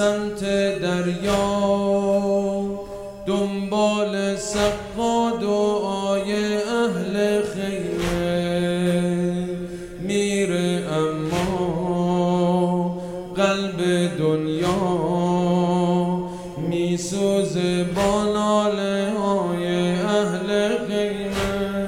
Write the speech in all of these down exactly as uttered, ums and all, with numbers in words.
سمت دریا دنبال سقا دعای اهل خیمه میره، اما قلب دنیا میسوزه با ناله های اهل خیمه.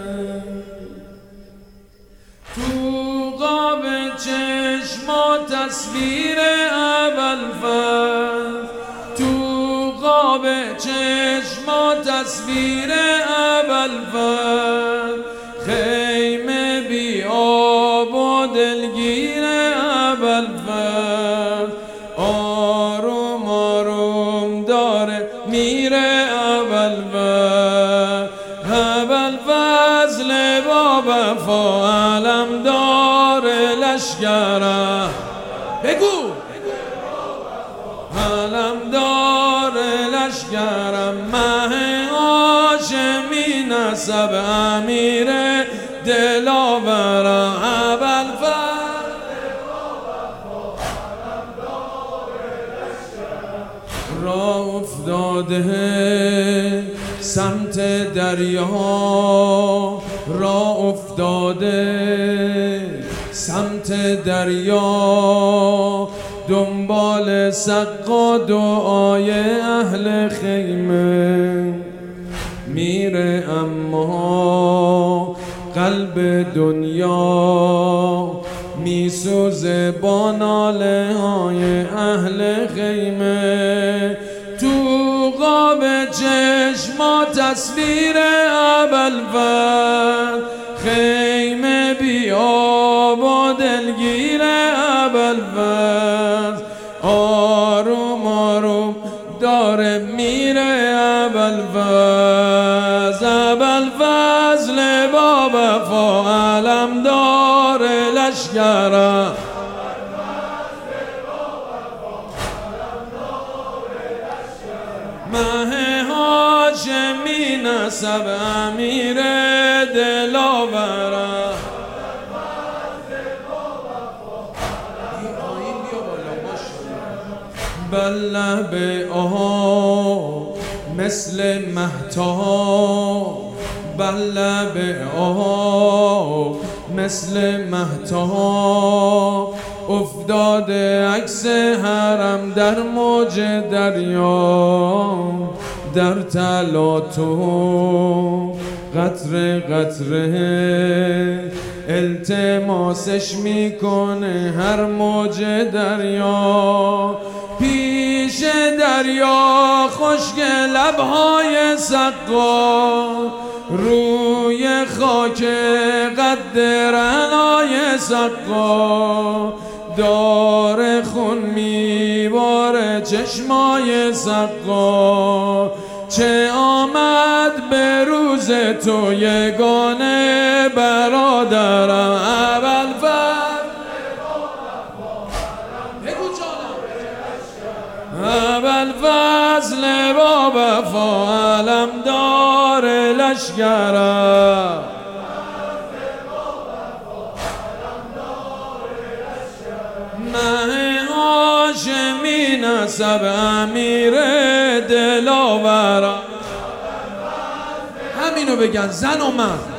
تو قاب چشما تصویر ابوالفضل، تو قاب چشما تصویر ابوالفضل، خیمه بی آب و دلگیر ابوالفضل، آروم آروم داره میره ابوالفضل. ابوالفضل با وفا علمدار لشکره، بگو علمدار لشکرم، مه هاشمی نسب امیر دلاورم. ابوالفضل راه افتاده سمت دریا، راه افتاده سمت دریا دنبال سقا دعای اهل خیمه میره، اما قلب دنیا میسوزه با ناله های اهل خیمه. تو قاب چشما تصویر ابوالفضل، خیمه بی آب و دلگیر ابوالفضل، آروم آروم داره میره ابوالفضل. ابوالفضل با وفا علمدار لشکره، مه هاشمی نسب امیر دلاوره. بله به آها مثل مهتاب، بله به آها مثل مهتاب، افتاده عکس حرم در موج دریا، در تلاطم قطره قطره التماسش میکنه هر موج دریا. پیش دریا خشک لبهای سقا، روی خاک قد رعنای سقا، دار خون میباره چشمای سقا. چه آمد به روز تو یگانه برادرم ابوالفضل، بگو جانم ابوالفضل با وفا علمدار لشکره، مه هاشمی نسب امیر دلاورم. همینو بگن زن و مرد.